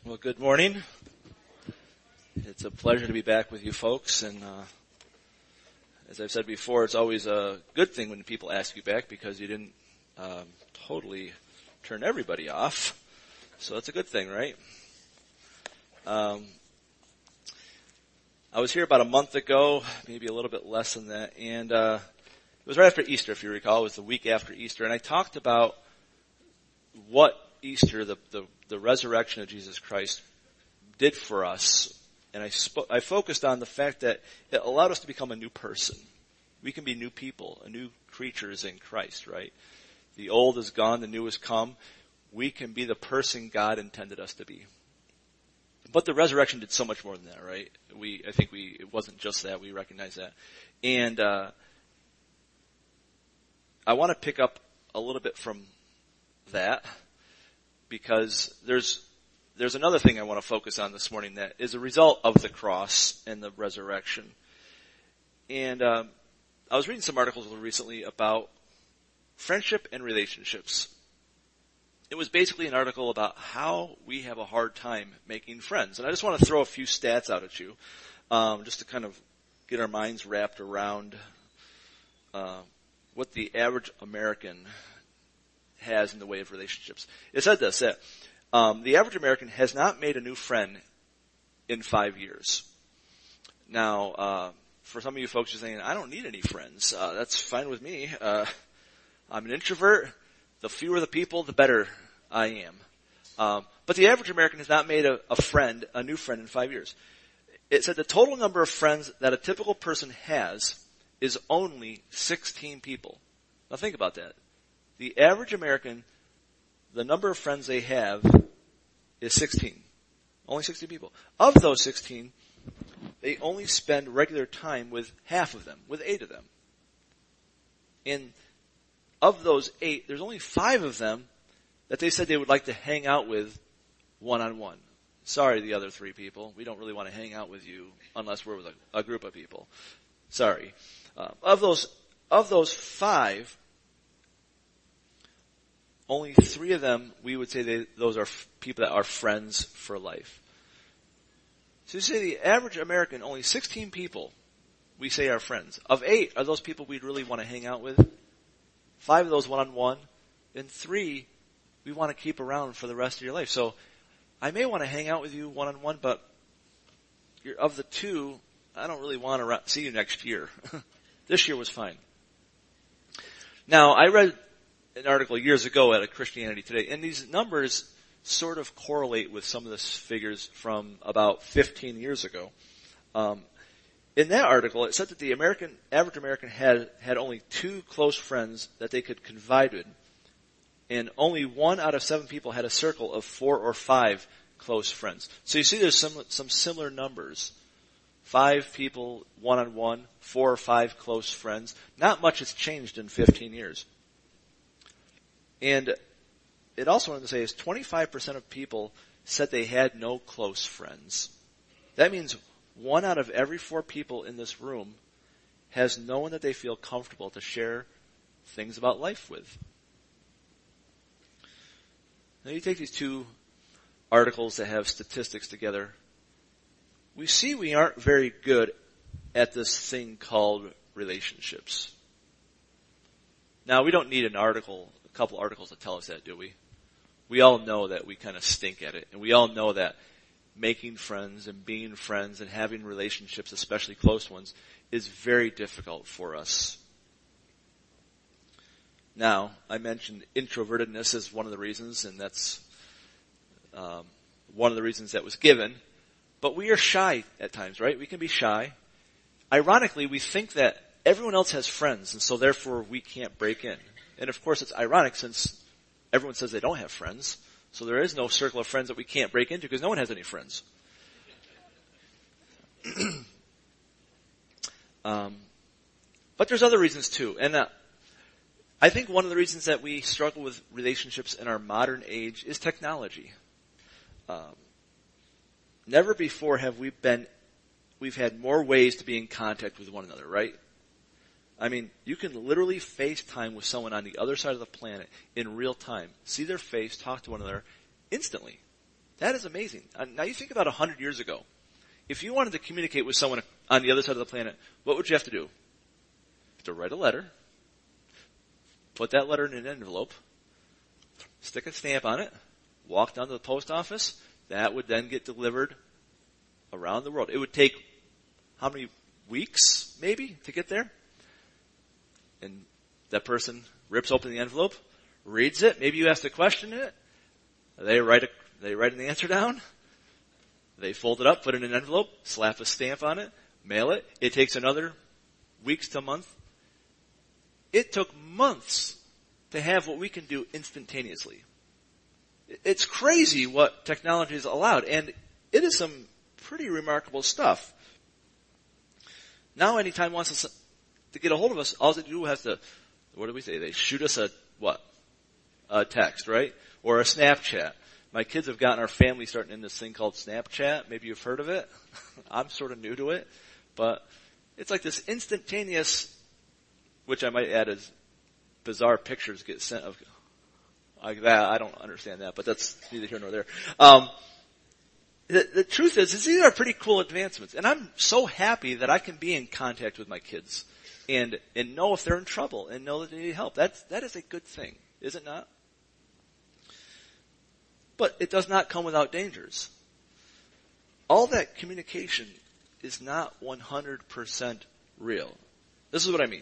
Well, good morning. It's a pleasure to be back with you folks, and as I've said before, it's always a good thing when people ask you back because you didn't totally turn everybody off, so that's a good thing, right? I was here about a month ago, maybe a little bit less than that, and it was right after Easter, if you recall. It was the week after Easter, and I talked about what Easter, the resurrection of Jesus Christ, did for us. And I focused on the fact that it allowed us to become a new person. We can be new people, new creatures in Christ, right? The old is gone, the new has come. We can be the person God intended us to be. But the resurrection did so much more than that, right? It wasn't just that, we recognize that. And I want to pick up a little bit from that, because there's another thing I want to focus on this morning that is a result of the cross and the resurrection. And I was reading some articles recently about friendship and relationships. It was basically an article about how we have a hard time making friends. And I just want to throw a few stats out at you, just to kind of get our minds wrapped around what the average American has in the way of relationships. It said this, that the average American has not made a new friend in 5 years. Now, for some of you folks, you're saying, I don't need any friends. That's fine with me. I'm an introvert. The fewer the people, the better I am. But the average American has not made a new friend in 5 years. It said the total number of friends that a typical person has is only 16 people. Now think about that. The average American, the number of friends they have is 16. Only 16 people. Of those 16, they only spend regular time with half of them, with 8 of them. And of those 8, there's only 5 of them that they said they would like to hang out with one-on-one. Sorry, the other 3 people. We don't really want to hang out with you unless we're with a group of people. Sorry. Of those 5, only 3 of them, we would say those are people that are friends for life. So you say the average American, only 16 people we say are friends. Of 8 are those people we'd really want to hang out with. 5 of those one-on-one. And 3 we want to keep around for the rest of your life. So I may want to hang out with you one-on-one, but of the 2, I don't really want to see you next year. This year was fine. Now, I read an article years ago at a Christianity Today, and these numbers sort of correlate with some of the figures from about 15 years ago. In that article, it said that the average American had only 2 close friends that they could confide in, and only 1 out of 7 people had a circle of 4 or 5 close friends. So you see there's some similar numbers. 5 people one-on-one, 4 or 5 close friends. Not much has changed in 15 years. And it also wanted to say is 25% of people said they had no close friends. That means 1 out of every 4 people in this room has no one that they feel comfortable to share things about life with. Now you take these 2 articles that have statistics together. We see we aren't very good at this thing called relationships. Now we don't need a couple articles to tell us that, do we? We all know that we kind of stink at it. And we all know that making friends and being friends and having relationships, especially close ones, is very difficult for us. Now, I mentioned introvertedness as one of the reasons, and that's one of the reasons that was given. But we are shy at times, right? We can be shy. Ironically, we think that everyone else has friends, and so therefore we can't break in. And of course it's ironic since everyone says they don't have friends. So there is no circle of friends that we can't break into because no one has any friends. But there's other reasons too. And I think one of the reasons that we struggle with relationships in our modern age is technology. Never before have we've had more ways to be in contact with one another, right? I mean, you can literally FaceTime with someone on the other side of the planet in real time. See their face, talk to one another instantly. That is amazing. Now you think about 100 years ago. If you wanted to communicate with someone on the other side of the planet, what would you have to do? You have to write a letter, put that letter in an envelope, stick a stamp on it, walk down to the post office. That would then get delivered around the world. It would take how many weeks, maybe, to get there? And that person rips open the envelope, reads it. Maybe you asked a question in it. They write an answer down. They fold it up, put it in an envelope, slap a stamp on it, mail it. It takes another weeks to a month. It took months to have what we can do instantaneously. It's crazy what technology has allowed, and it is some pretty remarkable stuff. Now anytime wants us to get a hold of us, all they do has to, what do we say? They shoot us a text, right? Or a Snapchat. My kids have gotten our family starting in this thing called Snapchat. Maybe you've heard of it. I'm sort of new to it. But it's like this instantaneous, which I might add as bizarre pictures get sent of like that. I don't understand that, but that's neither here nor there. The truth is these are pretty cool advancements. And I'm so happy that I can be in contact with my kids and know if they're in trouble and know that they need help. That is a good thing, is it not? But it does not come without dangers. All that communication is not 100% real. This is what I mean.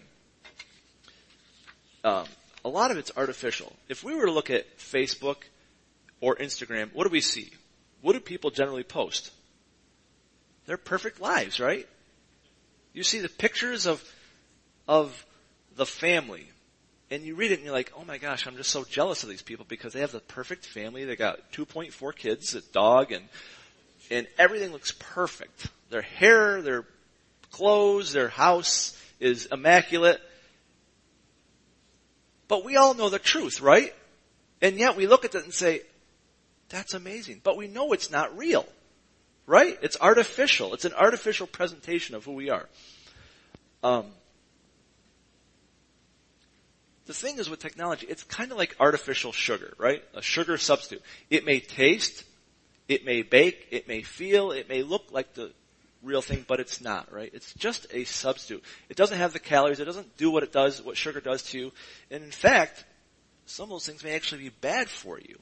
A lot of it's artificial. If we were to look at Facebook or Instagram, what do we see? What do people generally post? Their perfect lives, right? You see the pictures of the family. And you read it and you're like, oh my gosh, I'm just so jealous of these people because they have the perfect family. They got 2.4 kids, a dog, and everything looks perfect. Their hair, their clothes, their house is immaculate. But we all know the truth, right? And yet we look at it and say, that's amazing. But we know it's not real, right? It's artificial. It's an artificial presentation of who we are. The thing is with technology, it's kind of like artificial sugar, right? A sugar substitute. It may taste, it may bake, it may feel, it may look like the real thing, but it's not, right? It's just a substitute. It doesn't have the calories. It doesn't do what it does, what sugar does to you. And in fact, some of those things may actually be bad for you.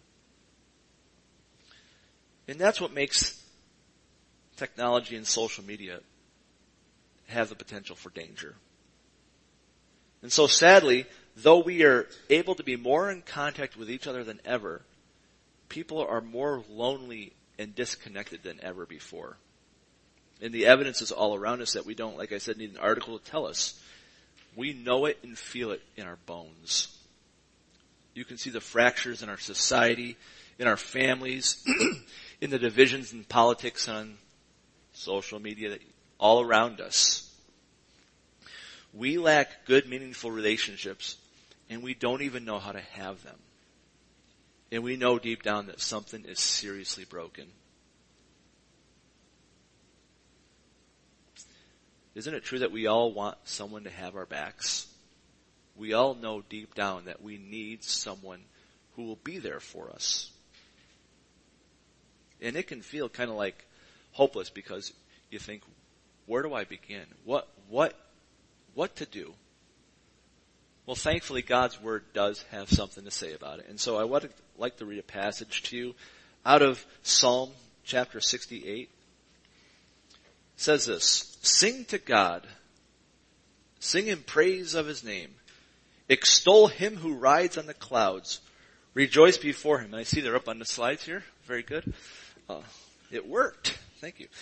And that's what makes technology and social media have the potential for danger. And so sadly, though we are able to be more in contact with each other than ever, people are more lonely and disconnected than ever before. And the evidence is all around us that we don't, like I said, need an article to tell us. We know it and feel it in our bones. You can see the fractures in our society, in our families, in the divisions in politics on social media, all around us. We lack good, meaningful relationships, and we don't even know how to have them. And we know deep down that something is seriously broken. Isn't it true that we all want someone to have our backs? We all know deep down that we need someone who will be there for us. And it can feel kind of like hopeless because you think, where do I begin? What to do? Well, thankfully, God's Word does have something to say about it. And so I would like to read a passage to you out of Psalm chapter 68. It says this, sing to God, sing in praise of His name, extol Him who rides on the clouds, rejoice before Him. And I see they're up on the slides here. Very good. It worked. Thank you.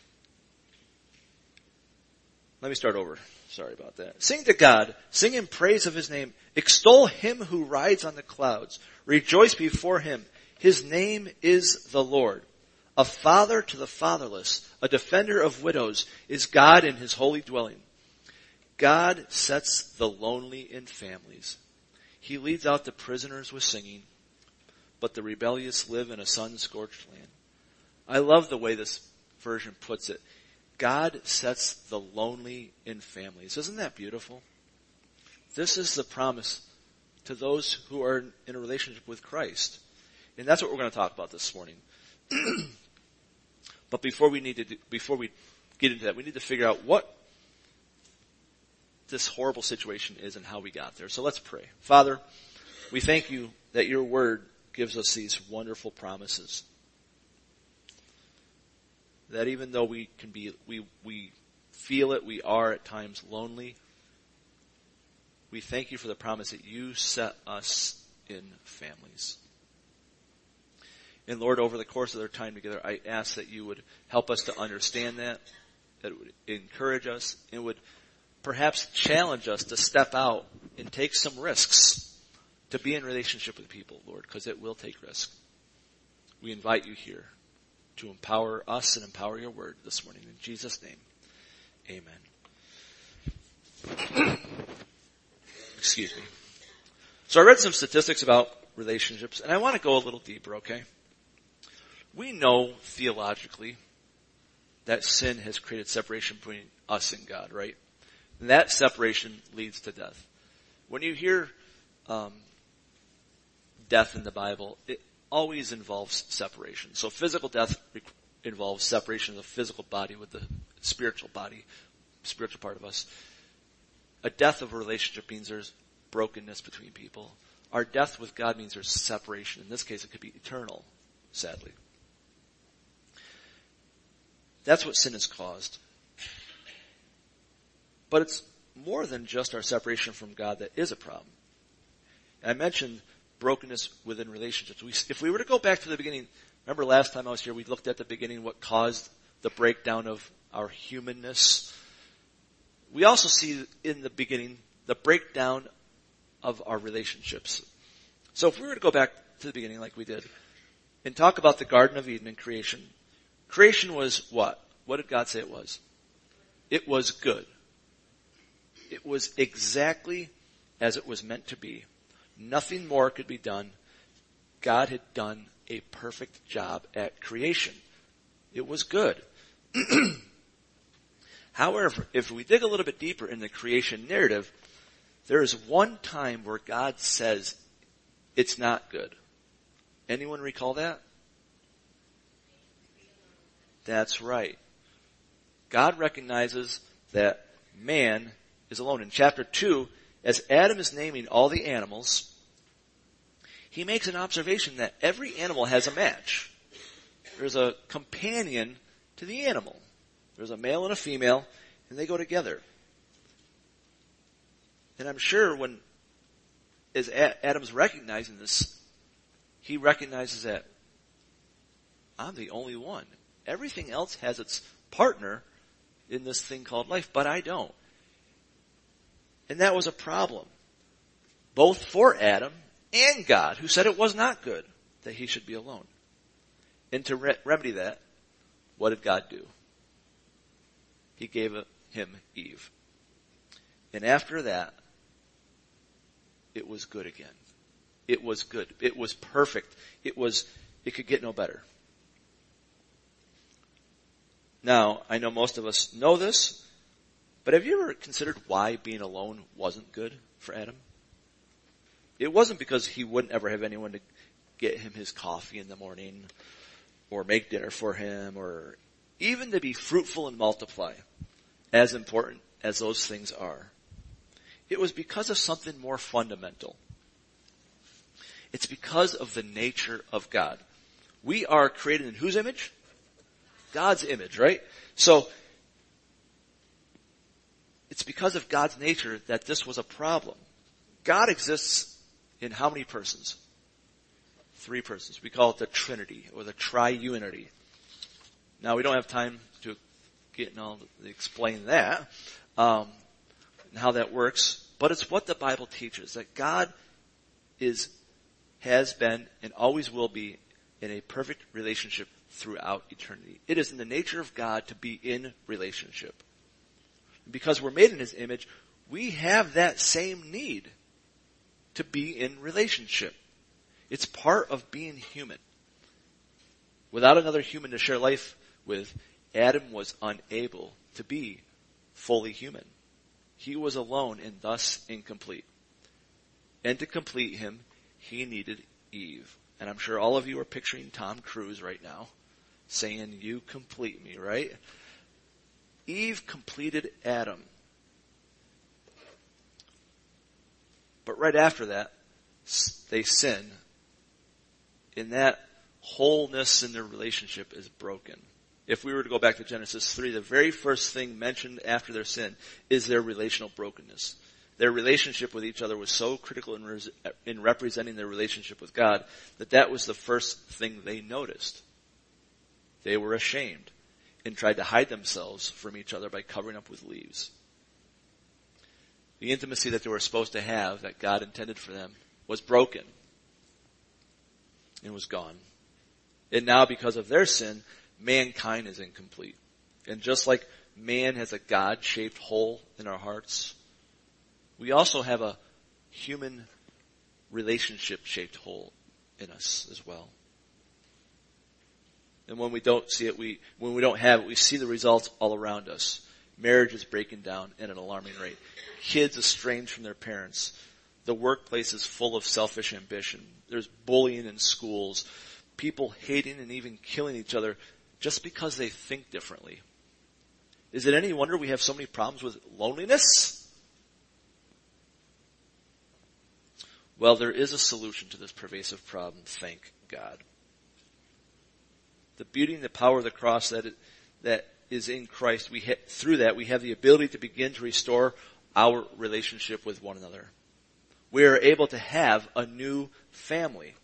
Let me start over. Sorry about that. Sing to God, sing in praise of His name, extol Him who rides on the clouds, rejoice before Him. His name is the Lord. A father to the fatherless, a defender of widows, is God in His holy dwelling. God sets the lonely in families. He leads out the prisoners with singing, but the rebellious live in a sun-scorched land. I love the way this version puts it. God sets the lonely in families. Isn't that beautiful? This is the promise to those who are in a relationship with Christ. And that's what we're going to talk about this morning. But before we get into that, we need to figure out what this horrible situation is and how we got there. So let's pray. Father, we thank you that your word gives us these wonderful promises. That even though we feel it, we are at times lonely, we thank you for the promise that you set us in families. And Lord, over the course of their time together, I ask that you would help us to understand that it would encourage us, and would perhaps challenge us to step out and take some risks to be in relationship with people, Lord, because it will take risk. We invite you here to empower us and empower your word this morning. In Jesus' name, amen. Excuse me. So I read some statistics about relationships, and I want to go a little deeper, okay? We know theologically that sin has created separation between us and God, right? And that separation leads to death. When you hear death in the Bible, it always involves separation. So physical death involves separation of the physical body with the spiritual body, spiritual part of us. A death of a relationship means there's brokenness between people. Our death with God means there's separation. In this case, it could be eternal, sadly. That's what sin has caused. But it's more than just our separation from God that is a problem. And I mentioned brokenness within relationships. If we were to go back to the beginning, remember last time I was here, we looked at the beginning, what caused the breakdown of our humanness. We also see in the beginning the breakdown of our relationships. So if we were to go back to the beginning like we did and talk about the Garden of Eden and creation, creation was what? What did God say it was? It was good. It was exactly as it was meant to be. Nothing more could be done. God had done a perfect job at creation. It was good. However, if we dig a little bit deeper in the creation narrative, there is one time where God says it's not good. Anyone recall that? That's right. God recognizes that man is alone. In chapter 2, as Adam is naming all the animals, he makes an observation that every animal has a match. There's a companion to the animal. There's a male and a female, and they go together. And I'm sure as Adam's recognizing this, he recognizes that I'm the only one. Everything else has its partner in this thing called life, but I don't. And that was a problem, both for Adam and God, who said it was not good that he should be alone. And to remedy that, what did God do? He gave him Eve. And after that, it was good again. It was good. It was perfect. It could get no better. Now, I know most of us know this, but have you ever considered why being alone wasn't good for Adam? It wasn't because he wouldn't ever have anyone to get him his coffee in the morning, or make dinner for him, or even to be fruitful and multiply, as important as those things are. It was because of something more fundamental. It's because of the nature of God. We are created in whose image? God's image, right? So, it's because of God's nature that this was a problem. God exists in how many persons? 3 persons. We call it the Trinity, or the triunity. Now, we don't have time to explain that, and how that works, but it's what the Bible teaches, that God has been, and always will be, in a perfect relationship throughout eternity. It is in the nature of God to be in relationship. Because we're made in His image, we have that same need to be in relationship. It's part of being human. Without another human to share life with, Adam was unable to be fully human. He was alone and thus incomplete. And to complete him, he needed Eve. And I'm sure all of you are picturing Tom Cruise right now saying, "You complete me," right? Eve completed Adam. But right after that, they sin. And that wholeness in their relationship is broken. If we were to go back to Genesis 3, the very first thing mentioned after their sin is their relational brokenness. Their relationship with each other was so critical in representing their relationship with God that was the first thing they noticed. They were ashamed and tried to hide themselves from each other by covering up with leaves. The intimacy that they were supposed to have, that God intended for them, was broken and was gone. And now, because of their sin, mankind is incomplete. And just like man has a God-shaped hole in our hearts, we also have a human relationship-shaped hole in us as well. And when we don't see it, when we don't have it, we see the results all around us. Marriage is breaking down at an alarming rate. Kids estranged from their parents. The workplace is full of selfish ambition. There's bullying in schools. People hating and even killing each other just because they think differently. Is it any wonder we have so many problems with loneliness? Well, there is a solution to this pervasive problem, thank God. The beauty and the power of the cross that is in Christ, through that we have the ability to begin to restore our relationship with one another. We are able to have a new family.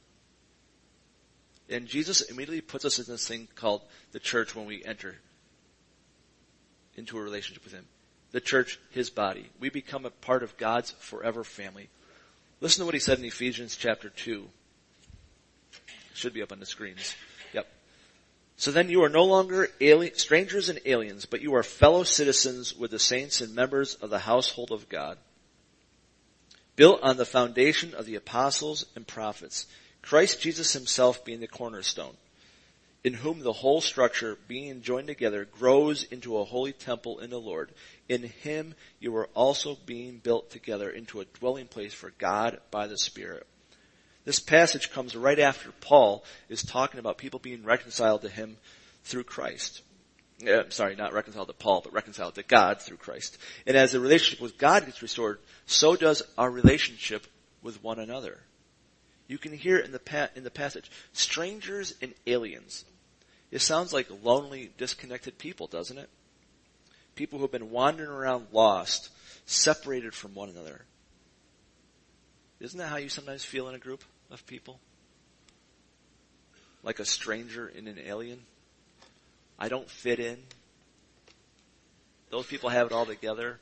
And Jesus immediately puts us in this thing called the church when we enter into a relationship with Him. The church, His body. We become a part of God's forever family. Listen to what He said in Ephesians chapter 2. It should be up on the screens. Yep. So then you are no longer strangers and aliens, but you are fellow citizens with the saints and members of the household of God, built on the foundation of the apostles and prophets, Christ Jesus Himself being the cornerstone, in whom the whole structure, being joined together, grows into a holy temple in the Lord. In Him you are also being built together into a dwelling place for God by the Spirit. This passage comes right after Paul is talking about people being reconciled to him through Christ. Sorry, not reconciled to Paul, but reconciled to God through Christ. And as the relationship with God gets restored, so does our relationship with one another. You can hear it in the passage. Strangers and aliens. It sounds like lonely, disconnected people, doesn't it? People who have been wandering around lost, separated from one another. Isn't that how you sometimes feel in a group of people? Like a stranger and an alien? I don't fit in. Those people have it all together.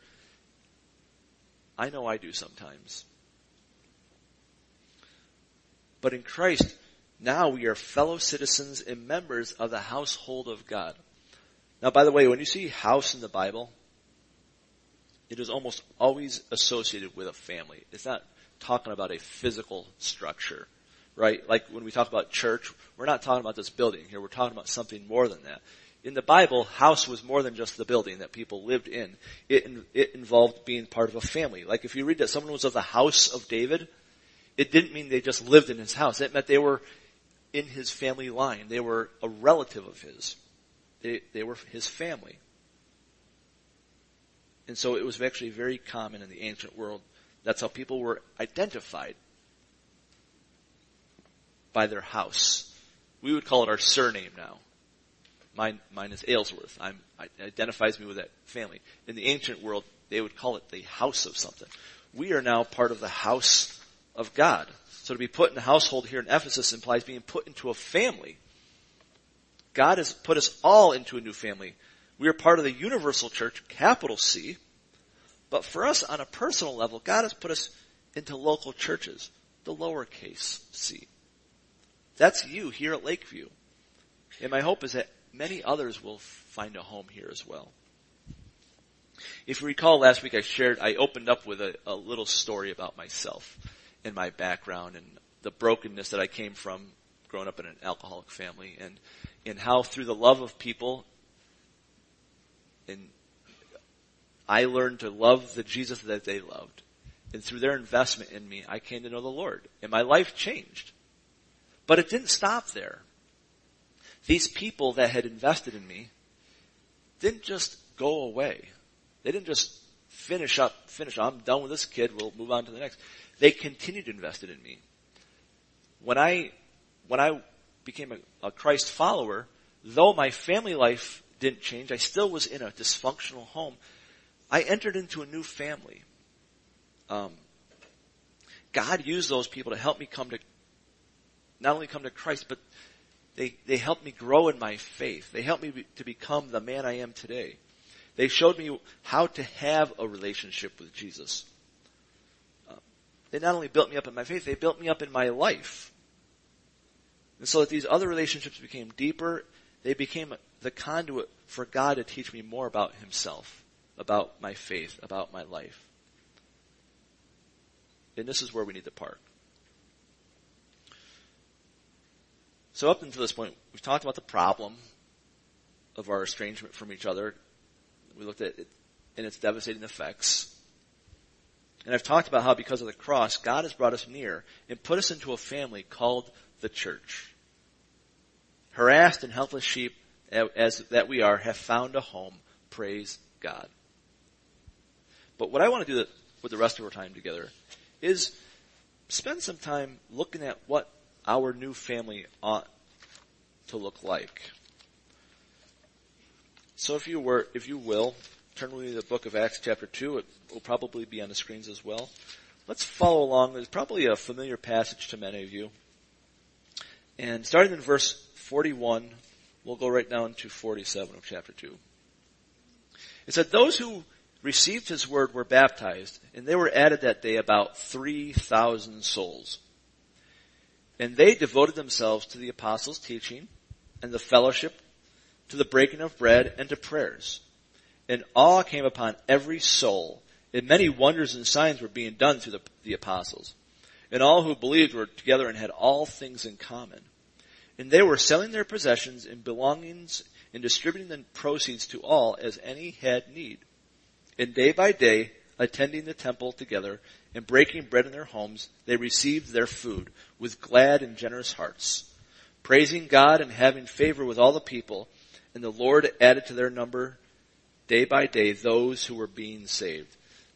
I know I do sometimes. But in Christ, now we are fellow citizens and members of the household of God. Now, by the way, when you see house in the Bible, it is almost always associated with a family. It's not talking about a physical structure, right? Like when we talk about church, we're not talking about this building here. We're talking about something more than that. In the Bible, house was more than just the building that people lived in. It involved being part of a family. Like if you read that someone was of the house of David, it didn't mean they just lived in his house. It meant they were in his family line. They were a relative of his. They were his family. And so it was actually very common in the ancient world. That's how people were identified, by their house. We would call it our surname now. Mine is Aylesworth. It identifies me with that family. In the ancient world, they would call it the house of something. We are now part of the house of God. So to be put in a household here in Ephesus implies being put into a family. God has put us all into a new family. We are part of the universal church, capital C. But for us, on a personal level, God has put us into local churches, the lowercase c. That's you here at Lakeview. And my hope is that many others will find a home here as well. If you recall last week I opened up with a little story about myself and my background and the brokenness that I came from growing up in an alcoholic family and how through the love of people and I learned to love the Jesus that they loved. And through their investment in me, I came to know the Lord. And my life changed. But it didn't stop there. These people that had invested in me didn't just go away. They didn't just finish, I'm done with this kid, we'll move on to the next. They continued to invest in me. When I became a Christ follower, though my family life didn't change, I still was in a dysfunctional home. I entered into a new family. God used those people to help me not only come to Christ, but they helped me grow in my faith. They helped me to become the man I am today. They showed me how to have a relationship with Jesus. They not only built me up in my faith, they built me up in my life. And so that these other relationships became deeper, they became the conduit for God to teach me more about himself, about my faith, about my life. And this is where we need to park. So up until this point, we've talked about the problem of our estrangement from each other. We looked at it and its devastating effects. And I've talked about how because of the cross, God has brought us near and put us into a family called the church. Harassed and helpless sheep as that we are have found a home. Praise God. But what I want to do with the rest of our time together is spend some time looking at what our new family ought to look like. So if you will, turn with me to the book of Acts chapter 2. It will probably be on the screens as well. Let's follow along. There's probably a familiar passage to many of you. And starting in verse 41, we'll go right down to 47 of chapter 2. It said, those who received his word were baptized, and there were added that day about 3,000 souls. And they devoted themselves to the apostles' teaching and the fellowship, to the breaking of bread and to prayers. And awe came upon every soul, and many wonders and signs were being done through the apostles. And all who believed were together and had all things in common. And they were selling their possessions and belongings and distributing the proceeds to all as any had need. And day by day, attending the temple together and breaking bread in their homes, they received their food with glad and generous hearts, praising God and having favor with all the people. And the Lord added to their number day by day those who were being saved.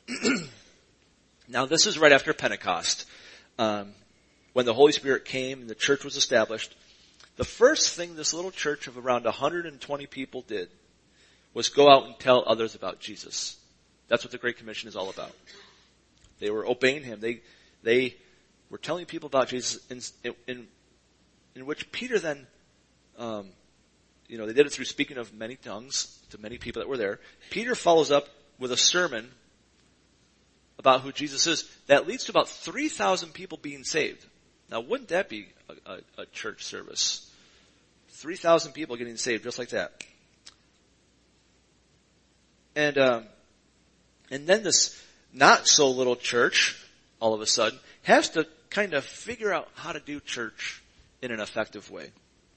Now this is right after Pentecost, when the Holy Spirit came and the church was established. The first thing this little church of around 120 people did was go out and tell others about Jesus. That's what the Great Commission is all about. They were obeying him. They were telling people about Jesus in which Peter then, they did it through speaking of many tongues to many people that were there. Peter follows up with a sermon about who Jesus is that leads to about 3,000 people being saved. Now, wouldn't that be a church service? 3,000 people getting saved just like that. And then this not so little church, all of a sudden, has to kind of figure out how to do church in an effective way.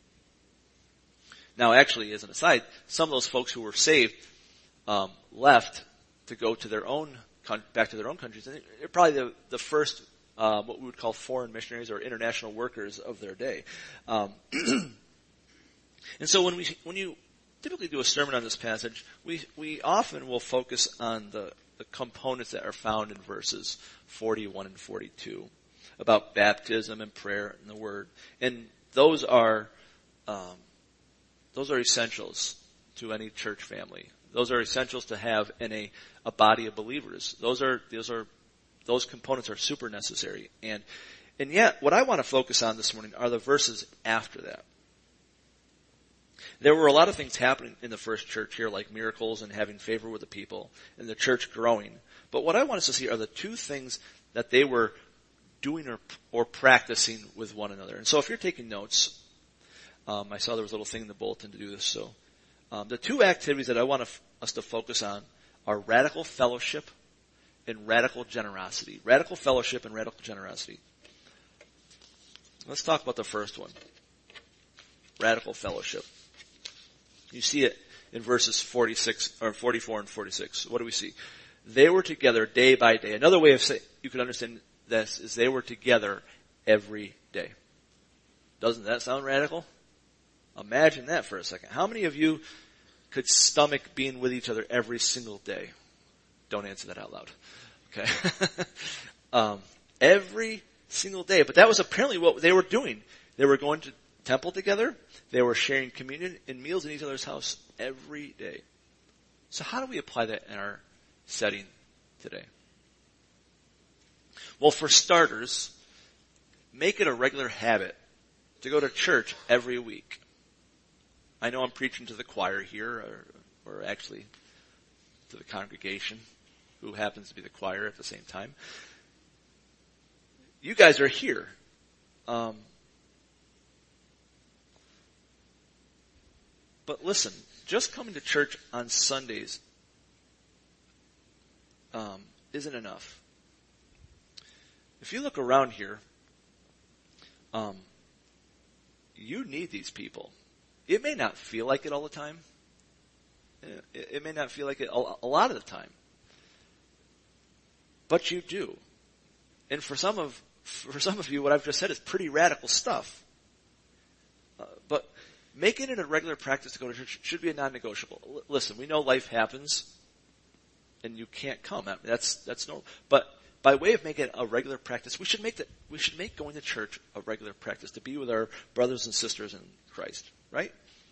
Now, actually, as an aside, some of those folks who were saved left to go to their own back to their own countries. And they're probably the first what we would call foreign missionaries or international workers of their day. And so when you typically do a sermon on this passage, we often will focus on the components that are found in verses 41 and 42 about baptism and prayer and the word. And those are essentials to any church family. Those are essentials to have in a body of believers. Those components are super necessary. And yet, what I want to focus on this morning are the verses after that. There were a lot of things happening in the first church here, like miracles and having favor with the people, and the church growing. But what I want us to see are the two things that they were doing or practicing with one another. And so if you're taking notes, I saw there was a little thing in the bulletin to do this. So the two activities that I want us to focus on are radical fellowship and radical generosity. Radical fellowship and radical generosity. Let's talk about the first one. Radical fellowship. You see it in verses 44 and 46. What do we see? They were together day by day. Another way of saying you could understand this is they were together every day. Doesn't that sound radical? Imagine that for a second. How many of you could stomach being with each other every single day? Don't answer that out loud. Okay. Every single day. But that was apparently what they were doing. They were going to temple together. They were sharing communion and meals in each other's house every day. So how do we apply that in our setting today? Well, for starters, make it a regular habit to go to church every week. I know I'm preaching to the choir here, or actually to the congregation, who happens to be the choir at the same time. You guys are here. But listen, just coming to church on Sundays isn't enough. If you look around here, you need these people. It may not feel like it all the time. It may not feel like it a lot of the time. But you do. And for some of you, what I've just said is pretty radical stuff. But making it a regular practice to go to church should be a non-negotiable. Listen, we know life happens, and you can't come. That's normal. But by way of making it a regular practice, we should make going to church a regular practice, to be with our brothers and sisters in Christ, right?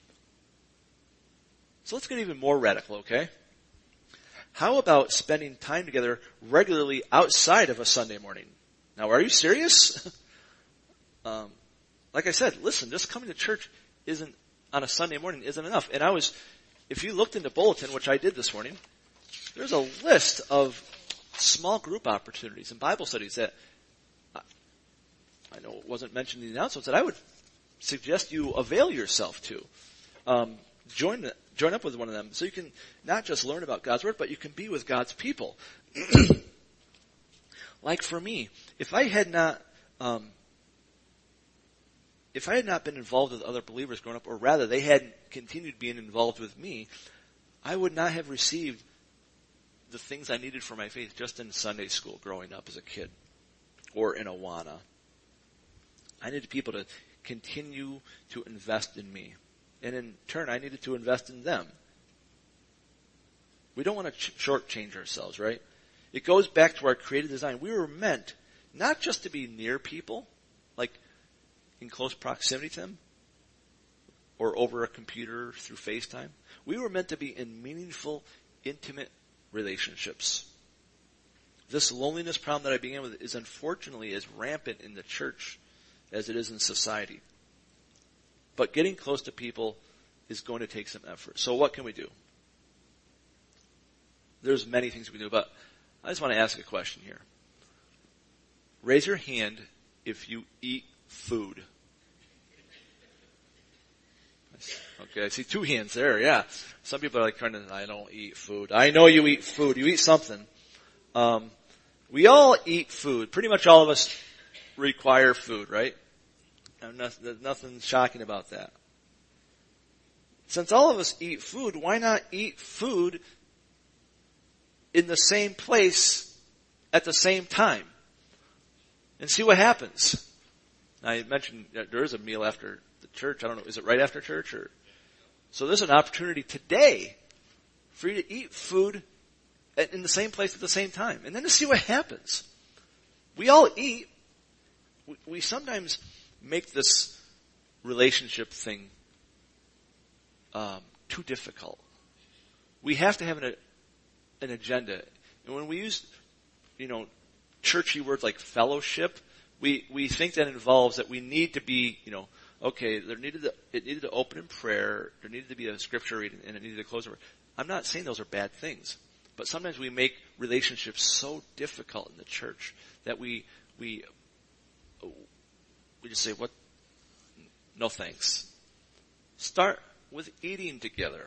So let's get even more radical, okay? How about spending time together regularly outside of a Sunday morning? Now, are you serious? Like I said, listen, just coming to church on a Sunday morning isn't enough. And if you looked into Bulletin, which I did this morning, there's a list of small group opportunities and Bible studies that I know it wasn't mentioned in the announcements that I would suggest you avail yourself to. Join up with one of them so you can not just learn about God's Word, but you can be with God's people. Like for me, if I had not been involved with other believers growing up, or rather they hadn't continued being involved with me, I would not have received the things I needed for my faith just in Sunday school growing up as a kid, or in Awana. I needed people to continue to invest in me. And in turn, I needed to invest in them. We don't want to shortchange ourselves, right? It goes back to our creative design. We were meant not just to be near people, like in close proximity to them, or over a computer through FaceTime. We were meant to be in meaningful, intimate relationships. This loneliness problem that I began with is unfortunately as rampant in the church as it is in society. But getting close to people is going to take some effort. So what can we do? There's many things we can do, but I just want to ask a question here. Raise your hand if you eat food. Okay, I see 2 hands there, yeah. Some people are like, I don't eat food. I know you eat food. You eat something. We all eat food. Pretty much all of us require food, right? There's nothing shocking about that. Since all of us eat food, why not eat food in the same place at the same time and see what happens? Now, you mentioned that there is a meal after the church. I don't know, is it right after church? So there's an opportunity today for you to eat food in the same place at the same time, and then to see what happens. We all eat. We sometimes make this relationship thing too difficult. We have to have an agenda. And when we use, churchy words like fellowship, we think that involves that we need to be, okay, it needed to open in prayer, there needed to be a scripture reading, and it needed to close. I'm not saying those are bad things, but sometimes we make relationships so difficult in the church that we just say, what? No thanks. Start with eating together.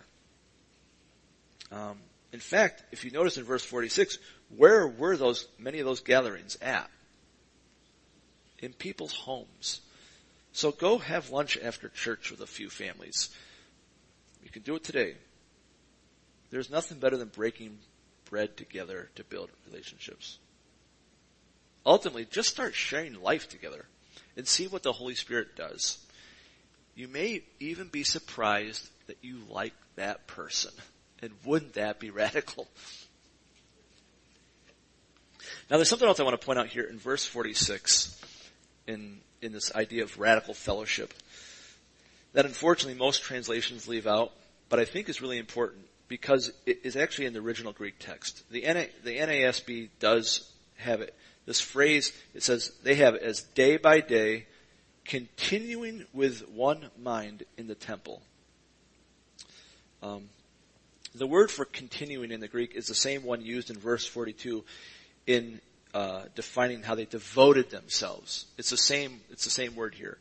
In fact, if you notice in verse 46, where were many of those gatherings at? In people's homes. So go have lunch after church with a few families. You can do it today. There's nothing better than breaking bread together to build relationships. Ultimately, just start sharing life together and see what the Holy Spirit does. you may even be surprised that you like that person. And wouldn't that be radical? Now there's something else I want to point out here in verse 46 in this idea of radical fellowship that unfortunately most translations leave out, but I think is really important because it is actually in the original Greek text. The NASB does have it. This phrase, it says, they have it as day by day, continuing with one mind in the temple. The word for continuing in the Greek is the same one used in verse 42 in defining how they devoted themselves. It's the same word here.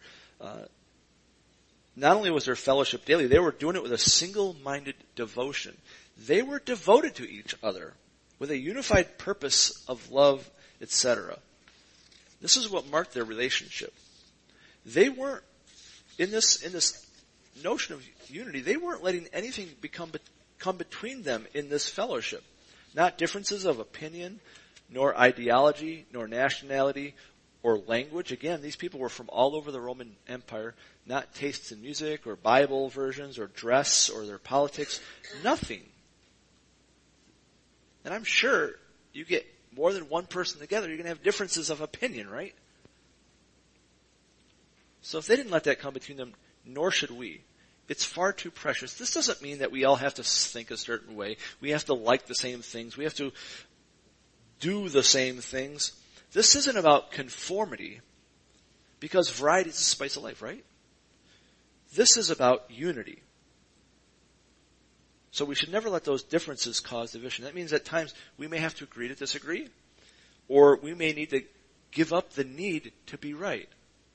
Not only was there fellowship daily, they were doing it with a single-minded devotion. They were devoted to each other with a unified purpose of love, etc. This is what marked their relationship. They weren't, in this notion of unity, they weren't letting anything come between them in this fellowship. Not differences of opinion, nor ideology, nor nationality, or language. Again, these people were from all over the Roman Empire, not tastes in music, or Bible versions, or dress, or their politics. Nothing. And I'm sure you get more than one person together, you're going to have differences of opinion, right? So if they didn't let that come between them, nor should we. It's far too precious. This doesn't mean that we all have to think a certain way. We have to like the same things. We have to do the same things. This isn't about conformity, because variety is the spice of life, right? This is about unity. So we should never let those differences cause division. That means at times we may have to agree to disagree, or we may need to give up the need to be right.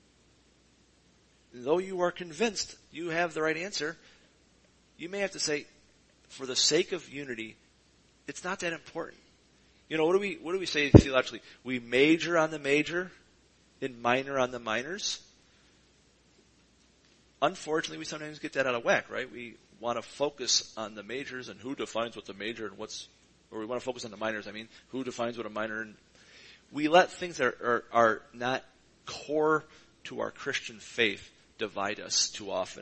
Though you are convinced you have the right answer, you may have to say, for the sake of unity, it's not that important. You know, what do we say theologically? We major on the major and minor on the minors. Unfortunately, we sometimes get that out of whack, right? We want to focus on the majors and who defines what's a major and or we want to focus on the minors, who defines what a minor, and we let things that are not core to our Christian faith divide us too often.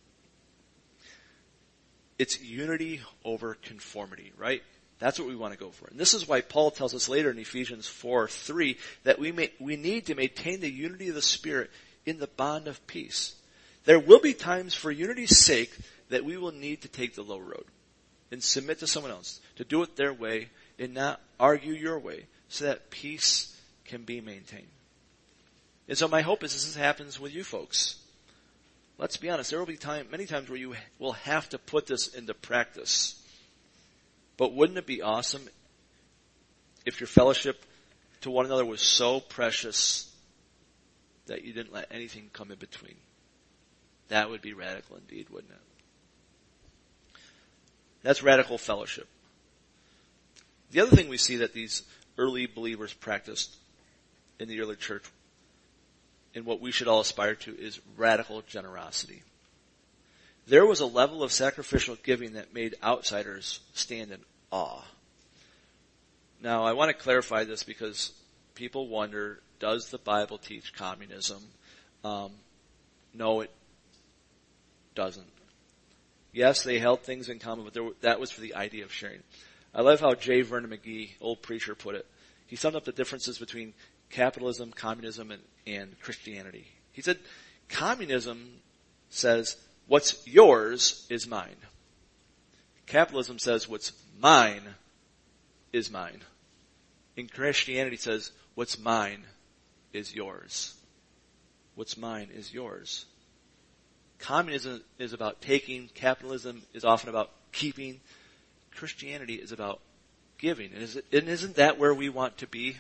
It's unity over conformity, right? That's what we want to go for. And this is why Paul tells us later in Ephesians 4:3 that we need to maintain the unity of the Spirit in the bond of peace. There will be times for unity's sake that we will need to take the low road and submit to someone else, to do it their way and not argue your way, so that peace can be maintained. And so my hope is this happens with you folks. Let's be honest, there will be many times where you will have to put this into practice. But wouldn't it be awesome if your fellowship to one another was so precious that you didn't let anything come in between? That would be radical indeed, wouldn't it? That's radical fellowship. The other thing we see that these early believers practiced in the early church, and what we should all aspire to, is radical generosity. There was a level of sacrificial giving that made outsiders stand in awe. Now, I want to clarify this because people wonder, does the Bible teach communism? No, it doesn't. Yes, they held things in common, but that was for the idea of sharing. I love how J. Vernon McGee, old preacher, put it. He summed up the differences between capitalism, communism, and Christianity. He said, communism says, what's yours is mine. Capitalism says, what's mine is mine. And Christianity says, what's mine is yours. What's mine is yours. Communism is about taking. Capitalism is often about keeping. Christianity is about giving. And isn't that where we want to be?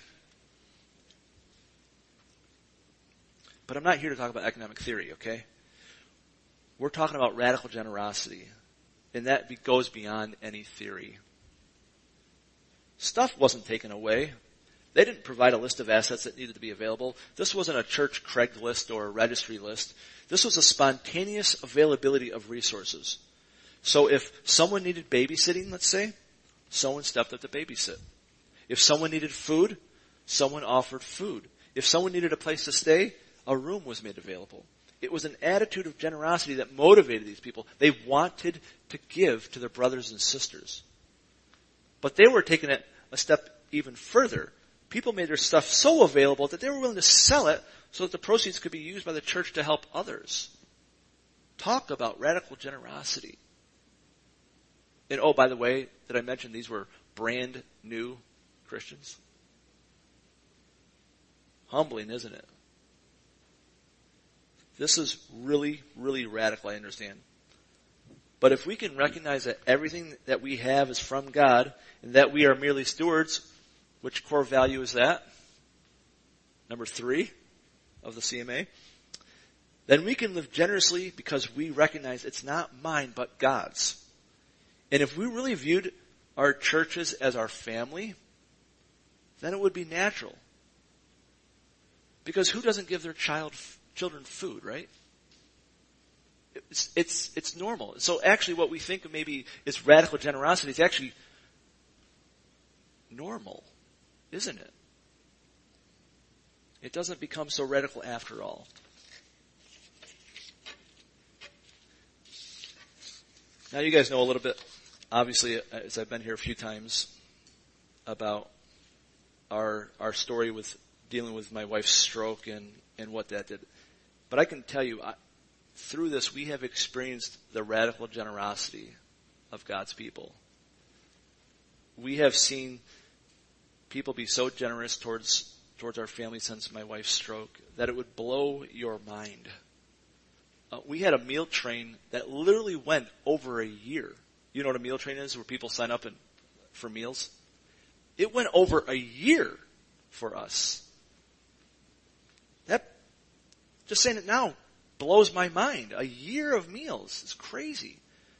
But I'm not here to talk about economic theory, okay? We're talking about radical generosity. And that goes beyond any theory. Stuff wasn't taken away. They didn't provide a list of assets that needed to be available. This wasn't a church Craigslist or a registry list. This was a spontaneous availability of resources. So if someone needed babysitting, let's say, someone stepped up to babysit. If someone needed food, someone offered food. If someone needed a place to stay, a room was made available. It was an attitude of generosity that motivated these people. They wanted to give to their brothers and sisters. But they were taking it a step even further. People made their stuff so available that they were willing to sell it so that the proceeds could be used by the church to help others. Talk about radical generosity. And oh, by the way, did I mention these were brand new Christians? Humbling, isn't it? This is really, really radical, I understand. But if we can recognize that everything that we have is from God and that we are merely stewards, which core value is that? Number 3 of the CMA. Then we can live generously because we recognize it's not mine but God's. And if we really viewed our churches as our family, then it would be natural. Because who doesn't give their children food, right? It's normal. So actually what we think of maybe is radical generosity is actually normal, isn't it? It doesn't become so radical after all. Now you guys know a little bit, obviously, as I've been here a few times, about our story with dealing with my wife's stroke and what that did. But I can tell you, through this, we have experienced the radical generosity of God's people. We have seen people be so generous towards our family since my wife's stroke that it would blow your mind. We had a meal train that literally went over a year. You know what a meal train is, where people sign up for meals? It went over a year for us. That, just saying it now, blows my mind. A year of meals. It's crazy.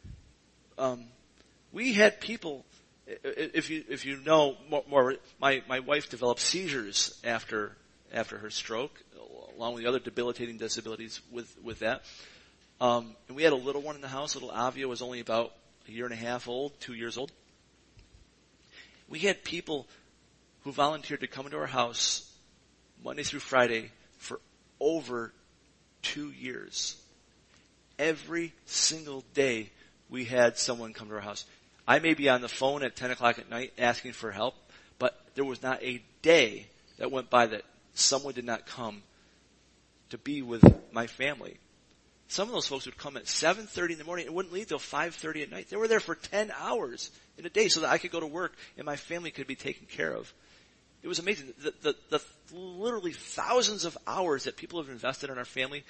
We had people, if you know more, my wife developed seizures after her stroke, along with the other debilitating disabilities with that. And we had a little one in the house. Little Avia was only about a year and a half old, 2 years old. We had people who volunteered to come into our house Monday through Friday for over 2 years. Every single day we had someone come to our house. I may be on the phone at 10 o'clock at night asking for help, but there was not a day that went by that someone did not come to be with my family. Some of those folks would come at 7:30 in the morning and wouldn't leave till 5:30 at night. They were there for 10 hours in a day so that I could go to work and my family could be taken care of. It was amazing. The literally thousands of hours that people have invested in our family,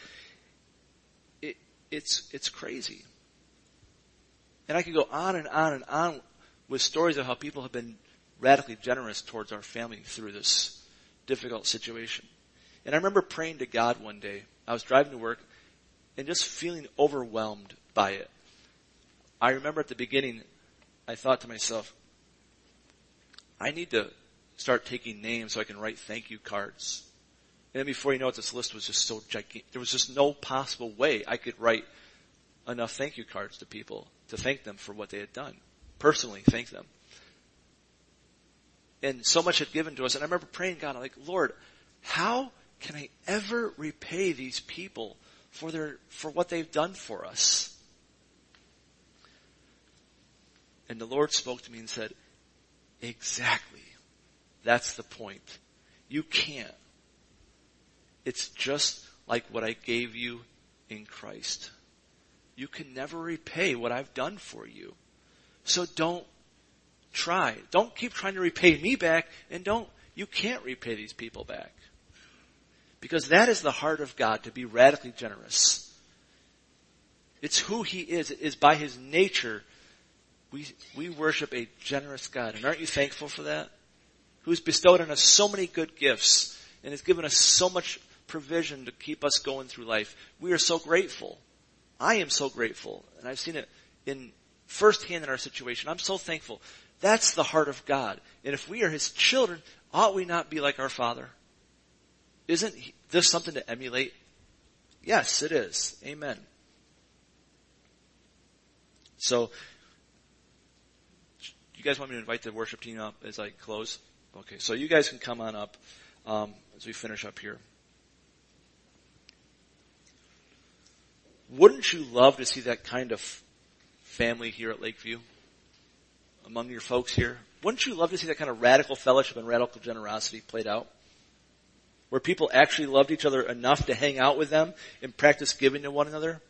it's crazy. And I could go on and on and on with stories of how people have been radically generous towards our family through this difficult situation. And I remember praying to God one day. I was driving to work and just feeling overwhelmed by it. I remember at the beginning, I thought to myself, I need to start taking names so I can write thank you cards. And then before you know it, this list was just so gigantic. There was just no possible way I could write enough thank you cards to people to thank them for what they had done. Personally, thank them. And so much had given to us. And I remember praying to God, I'm like, Lord, how can I ever repay these people for what they've done for us? And the Lord spoke to me and said, exactly. That's the point. You can't. It's just like what I gave you in Christ. You can never repay what I've done for you. So don't try. Don't keep trying to repay me back, and you can't repay these people back. Because that is the heart of God, to be radically generous. It's who He is. It is by His nature. We worship a generous God. And aren't you thankful for that? Who's bestowed on us so many good gifts and has given us so much provision to keep us going through life. We are so grateful. I am so grateful. And I've seen it firsthand in our situation. I'm so thankful. That's the heart of God. And if we are His children, ought we not be like our Father? Isn't this something to emulate? Yes, it is. Amen. So, you guys want me to invite the worship team up as I close? Okay, so you guys can come on up as we finish up here. Wouldn't you love to see that kind of family here at Lakeview? Among your folks here? Wouldn't you love to see that kind of radical fellowship and radical generosity played out? Where people actually loved each other enough to hang out with them and practice giving to one another?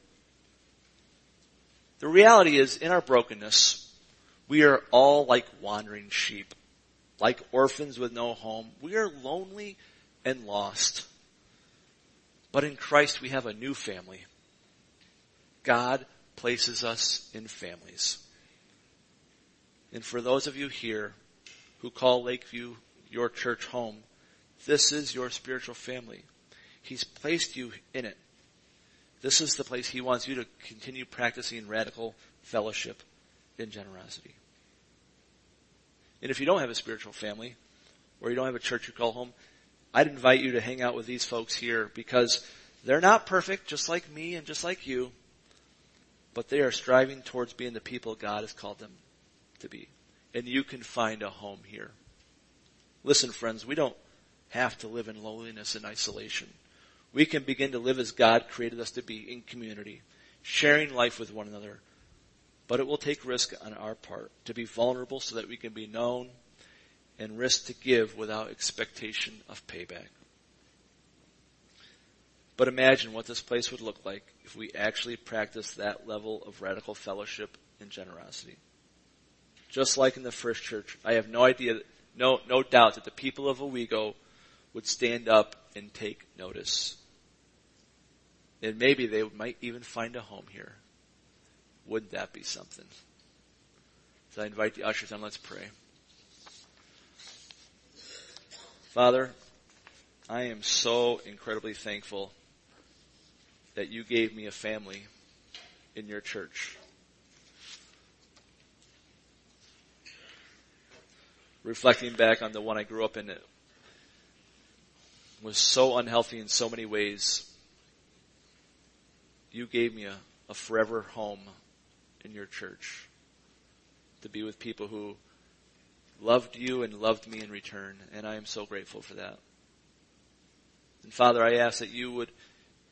The reality is, in our brokenness, we are all like wandering sheep, like orphans with no home. We are lonely and lost. But in Christ, we have a new family. God places us in families. And for those of you here who call Lakeview your church home, this is your spiritual family. He's placed you in it. This is the place He wants you to continue practicing radical fellowship and generosity. And if you don't have a spiritual family, or you don't have a church you call home, I'd invite you to hang out with these folks here, because they're not perfect, just like me and just like you, but they are striving towards being the people God has called them to be. And you can find a home here. Listen, friends, we don't have to live in loneliness and isolation. We can begin to live as God created us to be, in community, sharing life with one another. But it will take risk on our part to be vulnerable so that we can be known, and risk to give without expectation of payback. But imagine what this place would look like if we actually practiced that level of radical fellowship and generosity. Just like in the first church, I have no doubt that the people of Owego would stand up and take notice. And maybe they might even find a home here. Wouldn't that be something? So I invite the ushers on, let's pray. Father, I am so incredibly thankful that you gave me a family in your church. Reflecting back on the one I grew up in, it was so unhealthy in so many ways. You gave me a forever home in your church to be with people who loved you and loved me in return, and I am so grateful for that. And Father, I ask that you would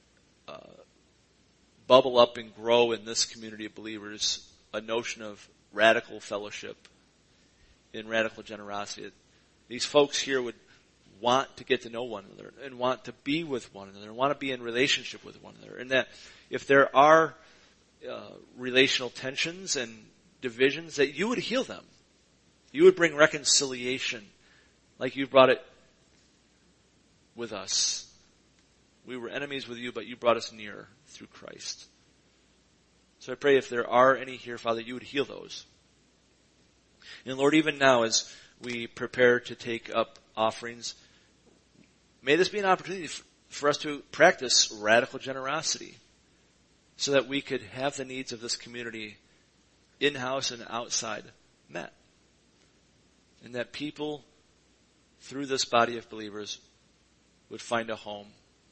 bubble up and grow in this community of believers a notion of radical fellowship and radical generosity. These folks here would want to get to know one another and want to be with one another and want to be in relationship with one another. And that if there are relational tensions and divisions, that you would heal them. You would bring reconciliation like you brought it with us. We were enemies with you, but you brought us near through Christ. So I pray if there are any here, Father, you would heal those. And Lord, even now as we prepare to take up offerings, may this be an opportunity for us to practice radical generosity so that we could have the needs of this community in-house and outside met. And that people, through this body of believers, would find a home.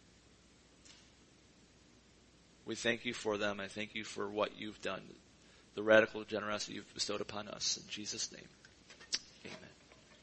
We thank you for them. I thank you for what you've done, the radical generosity you've bestowed upon us. In Jesus' name.